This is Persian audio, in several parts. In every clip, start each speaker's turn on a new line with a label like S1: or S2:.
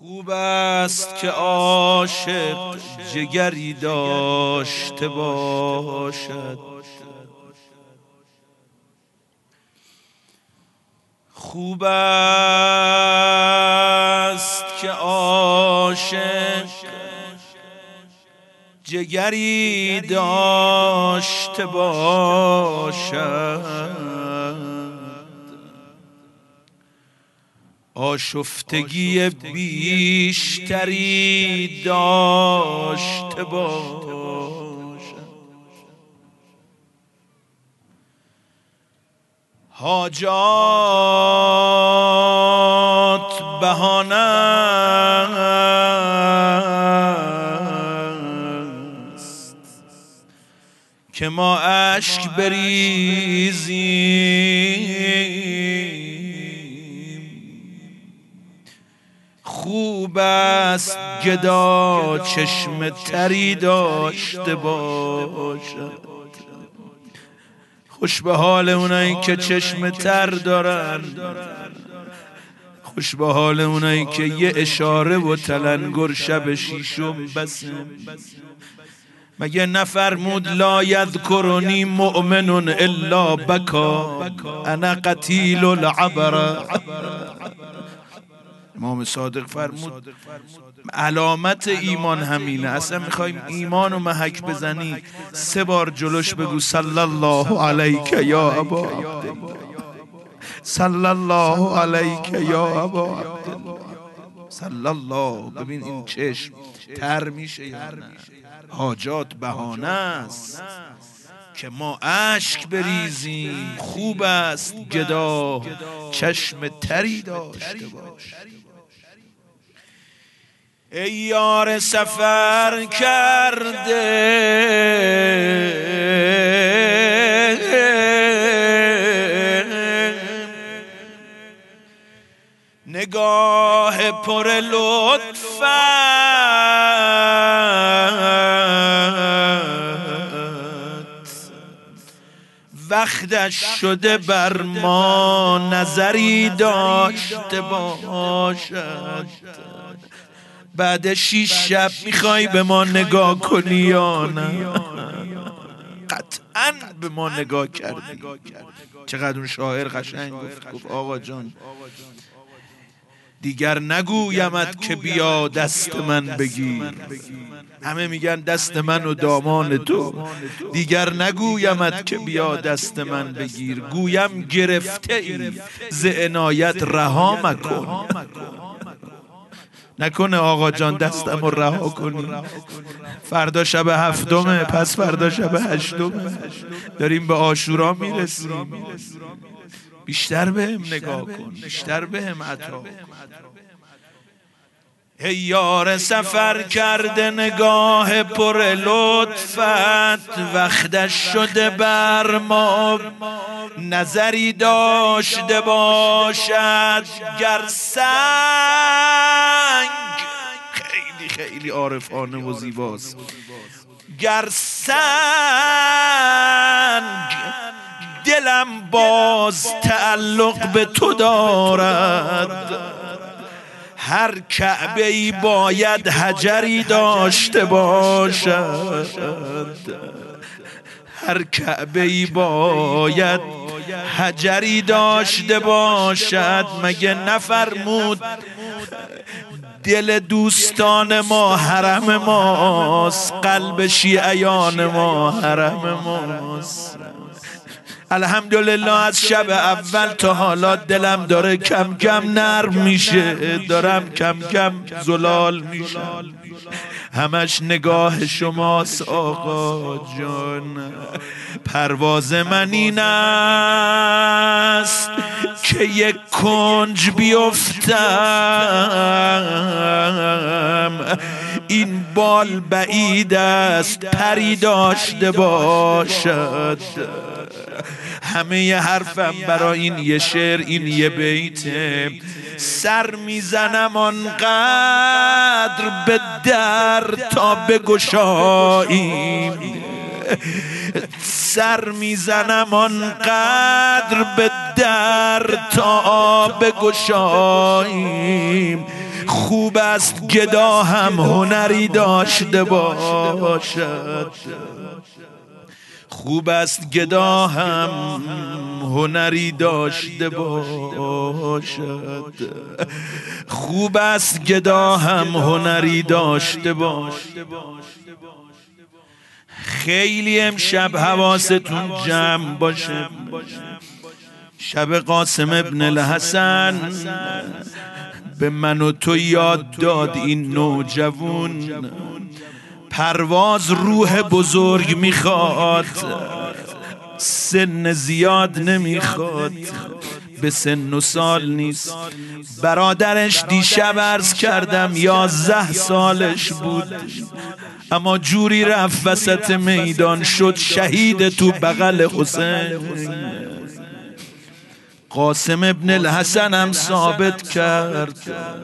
S1: خوب است که عاشق جگری داشته باشد، خوب است که عاشق جگری داشته باشد، آشفتگی بیشتری داشته باشد، حاجات بهانه است که ما اشک بریزیم، خوب است گدا چشم تری داشته باشد. خوش به حال اونایی که چشم تر دارن، خوش به حال اونایی که یه اشاره و تلنگر شب شیشم بسه. مگه نفرمود لا یذکرنی مؤمن الا بکا انا قتیل العبر؟ امام صادق فرمود علامت ایمان همینه. اصلا میخوایم ایمان رو محک بزنی 3 بار جلوش بگو صلی الله علیک یا ابا عبدالله، صلی الله علیک یا ابا عبدالله، صلی الله. ببین این چشم تر میشه یا نه؟ حاجات بهانه است که ما اشک بریزیم، خوب است گدا چشم تری داشته باش. ای یار سفر کرده نگاه پر لطفت، وقتش شده بر ما نظری داشته باشد. بعد 6 شب میخوای به ما نگاه کنی یا نه؟ قطعاً به ما نگاه کردی. چقدر اون شاعر قشنگ گفت آقا جان دیگر نگویمت که بیا دست من بگیر، همه میگن دست من و دامان تو، دیگر نگویمت که بیا دست من بگیر، گویم گرفته ای ز عنایت رها مکن. نکنه آقا جان دستمو رها کنی. فردا شب 7، پس فردا شب 8، داریم به عاشورا میرسیم. بیشتر بهم نگاه کن، بیشتر بهم عطا کن. ای یار سفر کرده نگاه پر لطفت، وقتش شده بر ما نظری داشته باشد. گر سنگ، خیلی خیلی عارفانه و زیباست، گر سنگ دلم باز تعلق به تو دارد، هر کعبه ای باید حجری داشته باشد، هر کعبه ای باید حجری داشته باشد. مگه نفرمود دل دوستان ما حرم ماست، قلب شیعیان ما حرم ماست. الحمدلله از شب اول تا حالا دلم داره کم کم نرم میشه، دارم کم کم زلال میشه. همش نگاه شماست آقا جان. پرواز من این است که یک کنج بیفتم، این بال بعید است پری داشته باشد. همه حرفم برای این یه شعر، این یه بیته. سر میزنم آنقدر به در تا بگشاییم، سر میزنم آنقدر به در تا بگشاییم. خوب است گدا هم هنری داشته باشد. خوب است گدا هم هنری داشته باشد. خوب است گدا هم هنری داشته باشد. خیلی امشب حواستون جمع باشه. شب قاسم ابن الحسن به من و تو یاد داد این نوجوان پرواز روح بزرگ میخواد، سن زیاد نمیخواد، به سن و سال نیست. برادرش دیشب عرض کردم 11 سالش بود، اما جوری رفت وسط میدان شد شهید تو بغل حسین. قاسم ابن الحسن هم ثابت کرد،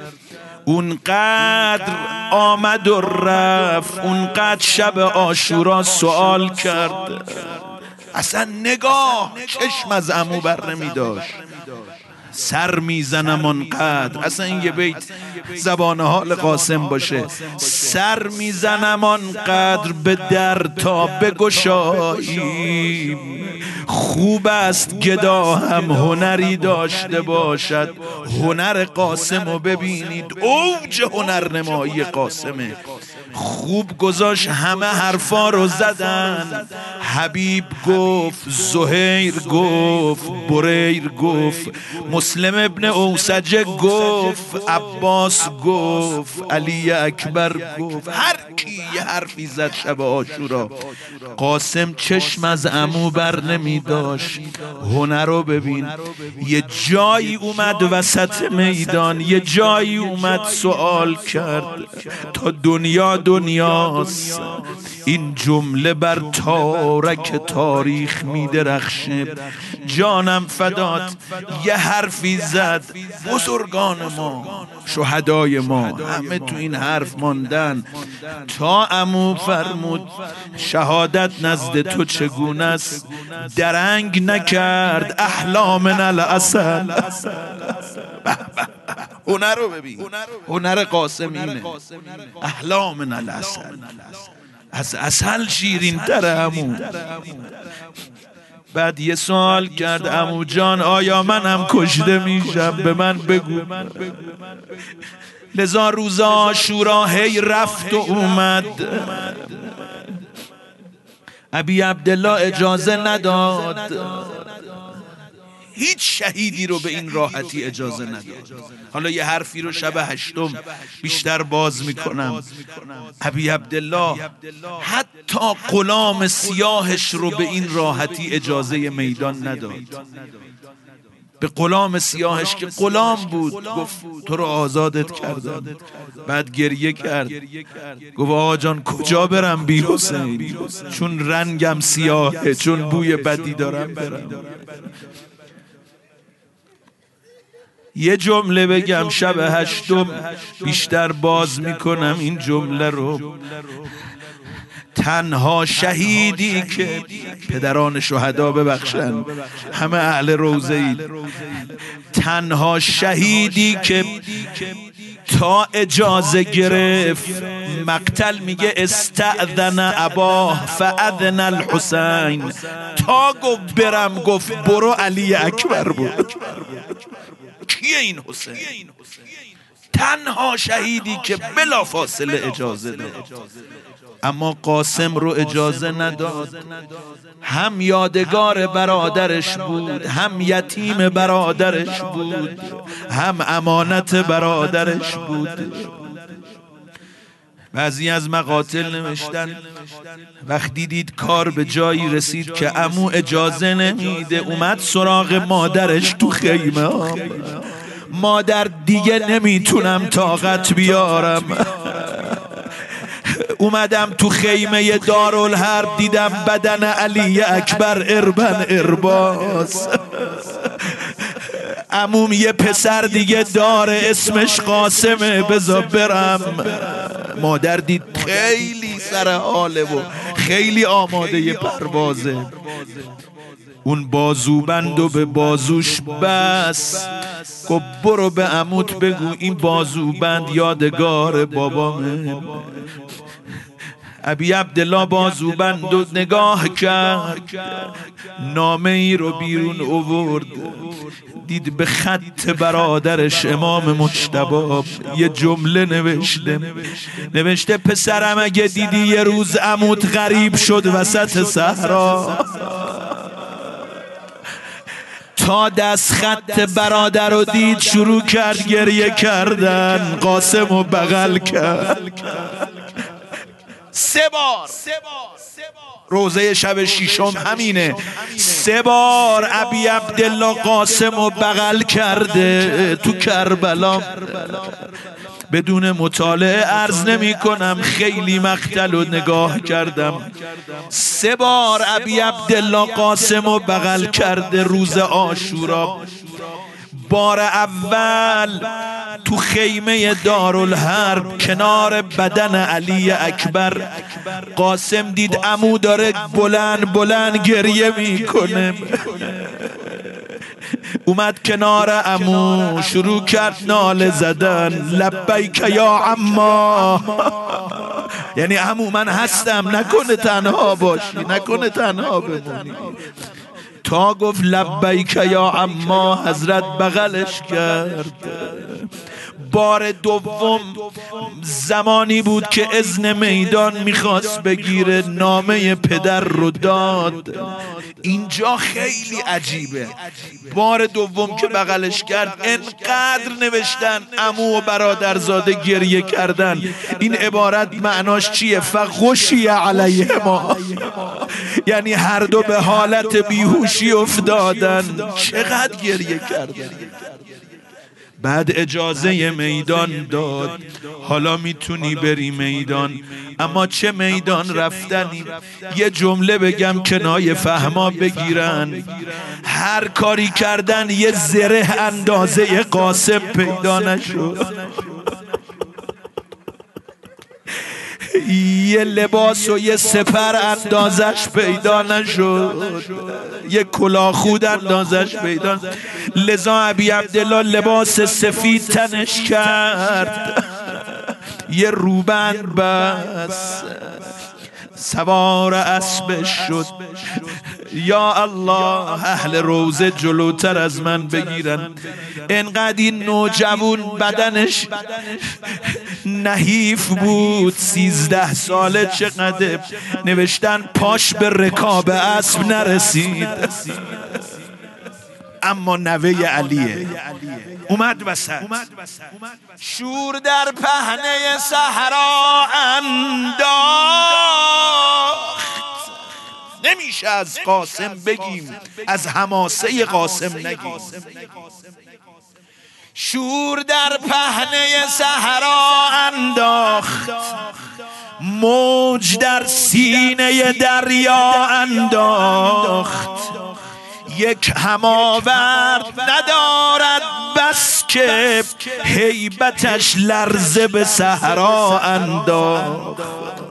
S1: اونقدر آمد و رفت، اونقدر شب عاشورا سوال کرد، اصلا نگاه چشم از عمو بر نمی داشت. سر میزنم آنقدر، اصلا این یه بیت زبان حال قاسم باشه، سر میزنم آنقدر به در تا بگشاییم. خوب است گدا هم هنری داشته باشد. هنر قاسم رو ببینید، اوج هنرنمایی قاسمه. خوب گذاشت، همه حرفا رو زدن. حبیب گفت، زهیر گفت، بریر گفت، مسلم ابن اوسجه گفت، عباس گفت، علی اکبر گفت، هر کی یه حرفی زد شب عاشورا. قاسم چشم از عمو بر نمی داشت. هنر رو ببین، یه جایی اومد وسط میدان، یه جایی اومد سوال کرد، تا دنیاست این جمله بر تارک تاریخ می درخشه. جانم فدات، یه حرفی زد، بزرگان ما، شهدای ما همه تو این حرف ماندن، تا عمو فرمود شهادت نزد تو چگونه است؟ درنگ نکرد احلا من العسل. هنر رو ببین، هنر قاسم اینه، احلا من العسل، از عسل شیرین تره عمو. بعد یه سوال کرد، عمو جان آیا منم کشته میشم؟ به من بگو. لذا روز عاشورا هی رفت و اومد. ابی عبدالله اجازه نداد، هیچ شهیدی رو به این راحتی اجازه نداد. حالا یه حرفی رو شب 8 بیشتر باز میکنم. ابی عبدالله حتی غلام سیاهش رو به این راحتی اجازه میدان نداد. به غلام سیاهش که غلام بود گفت تو رو آزادت کردم. بعد گریه کرد، گفت آقا جان کجا برم بی حسین، چون رنگم سیاهه، چون بوی بدی دارم برم. یه جمله بگم شب 8 بیشتر باز میکنم این جمله رو. تنها شهیدی که، پدران شهدا ببخشن همه اهل روضه اید، تنها شهیدی که تا اجازه گرفت مقتل، میگه استأذن اباه فاذن الحسین، تا گفت برم گفت برو علی اکبر بود. کیه این حسین؟ تنها شهیدی که بلا فاصله اجازه داد. اما قاسم رو اجازه نداد. هم یادگار برادرش بود، هم یتیم برادرش بود، هم امانت برادرش بود. بعضی از مقاتل نوشتن وقتی دید کار به جایی رسید که عمو اجازه نمیده، اومد سراغ مادرش تو خیمه. مادر دیگه نمیتونم طاقت بیارم. اومدم تو خیمه دارالحرب، دیدم بدن علی اکبر اربن ارباز. عموم یه پسر دیگه داره اسمش قاسمه، بذار برم. مادر دید خیلی سر حاله و خیلی آماده پروازه. اون بازوبندو به بازوش بس، گفت برو به عموت بگو این بازوبند یادگار بابامه. ابی عبدالله بازوبند و نگاه کرد، نامه ای رو بیرون آورد، دید به خط برادرش امام مجتبی یه جمله نوشته پسرم اگه دیدی یه روز عموت غریب شد وسط صحرا، تا دست خط برادر رو دید شروع کرد گریه کردن، قاسم رو بغل کرد. 3 بار روزه شب ششم همینه، 3 بار ابی عبدالله قاسم رو بغل کرده تو کربلا. بدون مطالعه عرض نمی کنم، خیلی مقتل رو نگاه کردم. 3 بار ابی عبدالله قاسم رو بغل کرده روز عاشورا. بار اول تو خیمه دارالحرب کنار بدن علی اکبر، قاسم دید عمو داره بلند بلند گریه میکنه، اومد کنار عمو شروع کرد ناله زدن، لبیک یا عما، یعنی عمو من هستم، نکنه تنها باشی، نکنه تنها بمونی. تا گفت لبیک یا عما حضرت بغلش کرد. بار دوم زمانی بود که اذن میدان میخواست بگیره، نامه پدر رو داد. اینجا خیلی عجیبه، بار دوم که بغلش کرد انقدر نوشتن عمو و برادرزاده گریه کردن. این عبارت معناش چیه؟ فغشی علیهما، یعنی هر دو به حالت بیهوشی افتادن. چقدر گریه کردن. بعد اجازه میدان داد، حالا میتونی بری میدان. اما چه میدان رفتنی؟ یه جمله بگم کنایه فهما بگیرن، هر کاری کردن یه زره اندازه قاسم پیدا نشد، یه لباس و یه سپر اندازش پیدا نشد، یه کلاهخود اندازش پیدا نشد. لذا ابی عبدالله لباس سفید تنش کرد، یه روبند بس، سوار اسبش شد. یا الله، اهل روزه جلوتر از من بگیرن. انقدر این نوجوان بدنش نحیف بود، 13 ساله، چقدر نوشتن پاش به رکاب اسب نرسید، اما نوه علیه. اومد وسط، شور در پهنه صحرا انداخت. نمیشه از قاسم بگیم، از حماسه قاسم نگیم. شور در پهنه صحرا انداخت، موج در سینه دریا انداخت. یک هماورد ندارد بس که هیبتش لرزه به صحرا انداخت.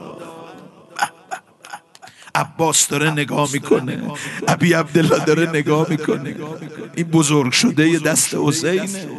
S1: عباس داره نگاه میکنه، ابی عبدالله داره نگاه میکنه. این بزرگ شده یه دست حسینه.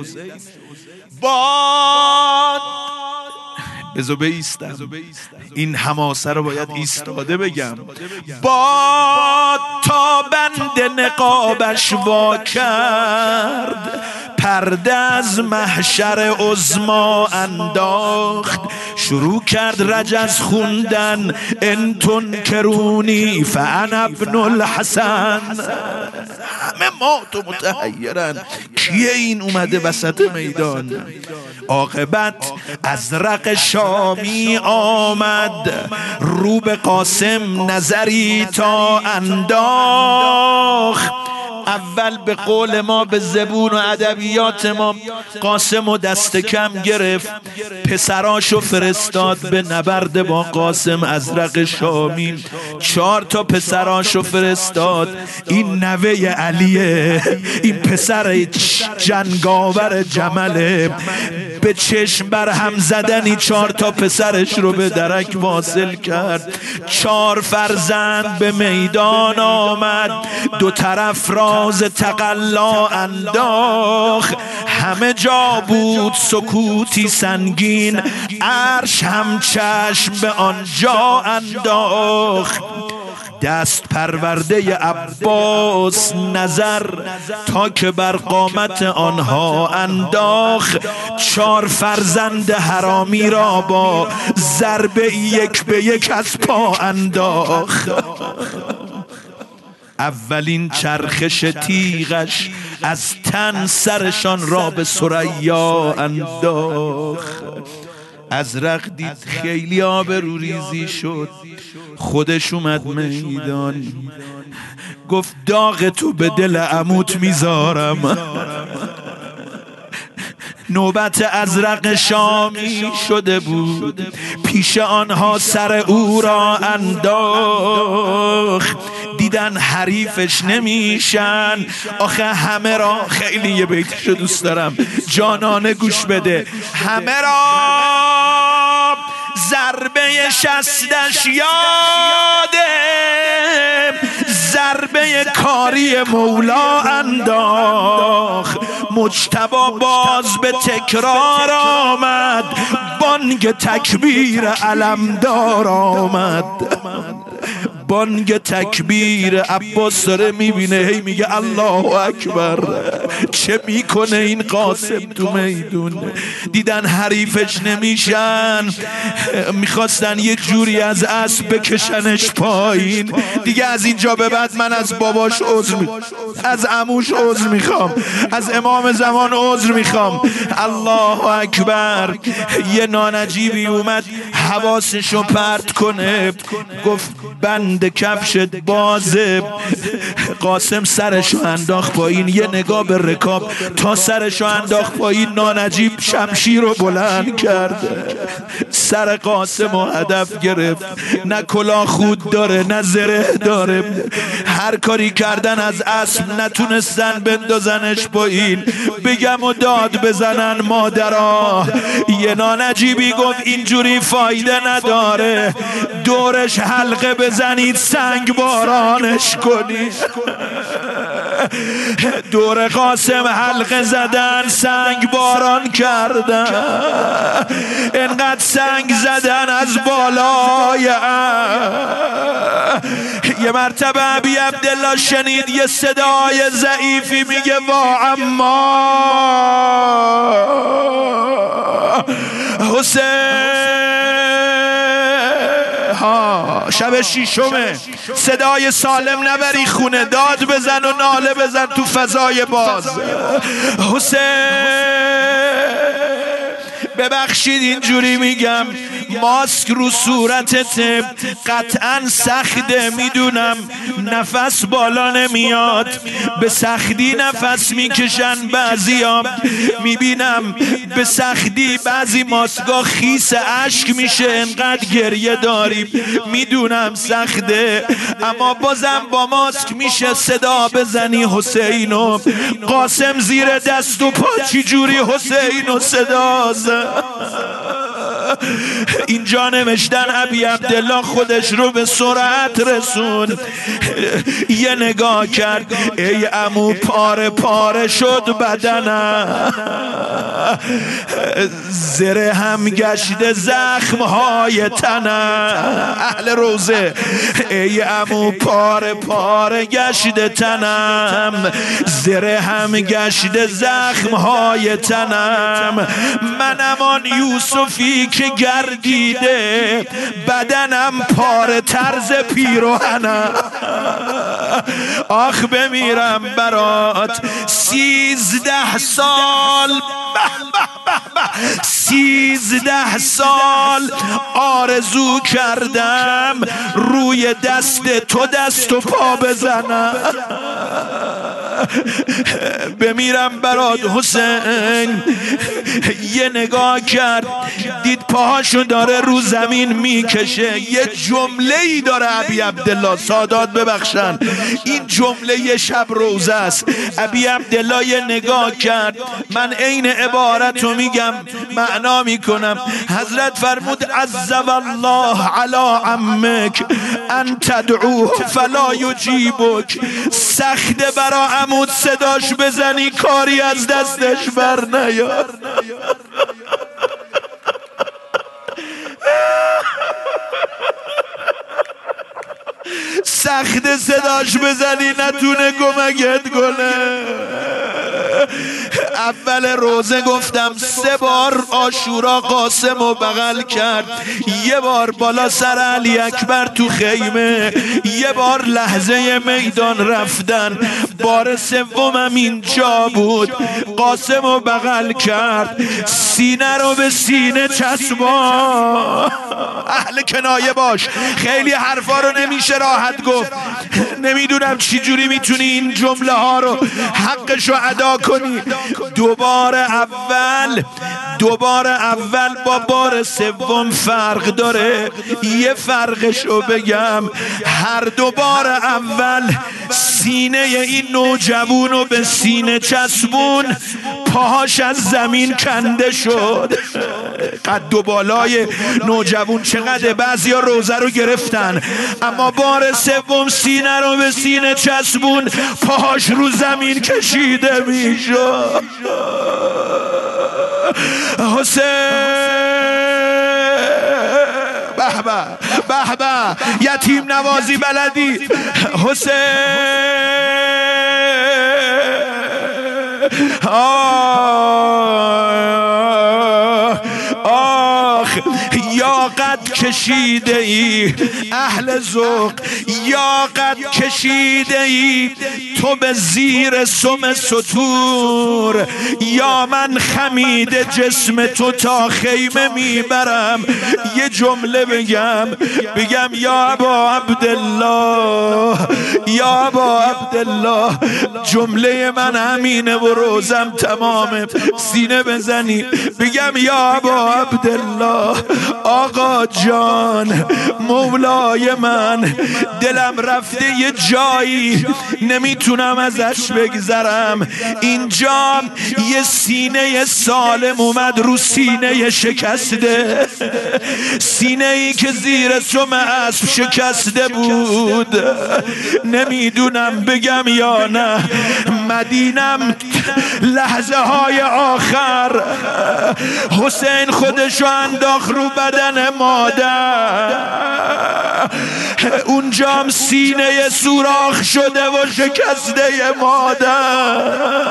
S1: باد، بذار بایستم، این حماسه رو باید ایستاده بگم. باد تا بند نقابش وا کرد، پرده از محشر عظما انداخت. شروع کرد رجز خوندن، ان تنکرونی فانا ابن الحسن. همه مات و متحیرن، کیه این اومده وسط میدان؟ عاقبت ازرق شامی آمد، رو به قاسم نظری تا انداخت. اول به قول ما، به زبون و ادبیات ما، قاسم و دست کم گرفت، پسراشو فرستاد به نبرد با قاسم. ازرق شامی 4 تا پسراشو فرستاد. این نوه علیه، این پسر جنگاور جمله، به چشم بر هم زدنی 4 تا پسرش رو به درک واصل کرد. 4 فرزند به میدان آمد، 2 طرف راز تقلا انداخت. همه جا بود سکوتی سنگین، عرش هم چشم به آنجا انداخت. دست پرورده عباس نظر تا که بر قامت آنها انداخت. 4 فرزند حرامی را با ضربه 1 به 1 از پا انداخت. اولین چرخش تیغش از تن سرشان را به ثریا انداخت. ازرق دید خیلی آبروریزی شد، خودش اومد میدان، گفت داغ تو به دل عموت میذارم. نوبت ازرق شامی شده بود، پیش آنها سر او را انداخت. دیدن حریفش نمیشن. آخه همه را، خیلی یه بیتشو دوست دارم جانانه گوش بده، همه را ضربه شستش یاده، ضربه کاری مولا انداخت. مجتبی باز به تکرار آمد، بانگ تکبیر علمدار آمد. بانگ تکبیر عباس داره میبینه، هی میگه الله اکبر. چه میکنه این قاسم تو میدون؟ دیدن حریفش نمیشن، میخواستن یه جوری از اسب بکشنش پایین. دیگه از اینجا به بعد من از باباش عذر از عموش عذر میخوام، از امام زمان عذر میخوام. الله اکبر. یه نانجیبی اومد حواسشو پرت کنه، گفت بند کفشت بازه. قاسم سرشو انداخت پایین، یه نگاه به رکاب تا سرشو انداخت پایین. نانجیب شمشیر رو بلند کرد، سر قاسم رو هدف گرفت. نه کلاه خود داره نه زره داره، هر کاری کردن از اسب نتونستن بندازنش پایین. بگم و داد بزنن مادرها. یه نانجیبی گفت اینجوری فایده نداره، دورش حلقه بزنید سنگ بارانش کنید. دور قاسم حلقه زدن، سنگ باران کردن. انقدر سنگ زدن از بالای یه مرتبه ابی عبدالله شنید یه صدای ضعیفی میگه وا عما حسین. شب 6، صدای سالم نبری خونه، داد بزن و ناله بزن تو فضای باز. حسین ببخشید اینجوری میگم، ماسک رو صورتت قطعا سخته، میدونم نفس بالا نمیاد، به سختی نفس میکشن بعضیا، میبینم به سختی بعضی ماسکا خیس اشک میشه انقدر گریه داریم، میدونم سخته، اما بازم با ماسک میشه صدا بزنی حسینو. قاسم زیر دست و پا چی جوری حسینو صدا زد. اینجا نوشتن ابی عبدالله خودش رو به سرعت رسون، یه نگاه کرد، ای عمو پاره پاره شد بدنم، زره هم گشت زخمهای تنم. اهل روزه، ای عمو پاره پاره گشت تنم، زره هم گشت زخمهای تنم. منم آن یوسفی که گردیده، بدنم پاره طرز پیراهنم. آخ بمیرم برات 13 سال، 13 سال آرزو کردم روی دست تو دست و پا بزنم. بمیرم برات حسین. یه نگاه کرد دید پاهاشو داره رو زمین میکشه. یه جمله ای داره ابی عبدالله، سادات ببخشن، این جمله یه شب روزه است. ابی عبدالله یه نگاه کرد، من عین عبارتو میگم معنا میکنم. حضرت فرمود عذب الله علی عمک ان تدعوه فلا یجیبک. سخته برا عمود صداش بزنی کاری از دستش بر نیار. سخت صداش بزنی نتونه کمکت کنه. اول روزه گفتم 3 بار عاشورا قاسم و بغل کرد، یه بار بالا سر علی اکبر تو خیمه، یه بار لحظه میدان رفتن، بار سومم اینجا بود. قاسم و بغل کرد، سینه رو به سینه چسبان. اهل کنایه باش، خیلی حرفا رو نمیشه راحت گفت. نمیدونم چی جوری میتونی این جمله ها رو حقشو ادا کنی. دوبار اول با بار سوم فرق داره. یه فرقشو بگم، هر دوبار اول سینه این نوجوانو به سینه چسبون، پاهاش از زمین کنده شد. قد و بالای نوجوان چقدر، بعضیا روزه رو گرفتن، اما بار سوم سینه رو به سینه چسبون، پاهاش رو زمین کشیده میشد. حسین به به به، یتیم نوازی بلدی حسین. آخ یا قد کشیده ای اهل ذوق، یا قد کشیده ای تو به زیر سم سطور، یا من خمیده جسم تو تا خیمه میبرم. یه جمله بگم یا ابا عبدالله، یا ابا عبدالله. جمله من همینه و روزم تمامه. سینه بزنی بگم یا ابا عبدالله، آقا جان مولای من، دلم رفته یه جایی نمیتونم ازش بگذرم. اینجا یه سینه سالم اومد رو سینه شکسته، سینه ای که زیر سم اسب شکسته بود. نمیدونم بگم یا نه. مدینم لحظه های آخر حسین خودشو انداخت رو بدن مادر، اونجام سینه سوراخ شده و شکسته مادر.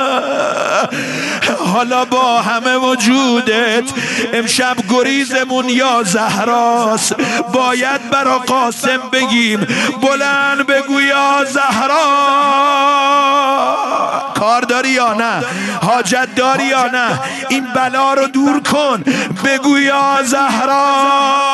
S1: حالا با همه وجودت امشب گریزمون یا زهراست، باید برا قاسم بگیم بلند بگو یا زهرا. کار داری یا نه؟ حاجت داری یا نه؟ این بلا رو دور کن، بگو یا زهرا.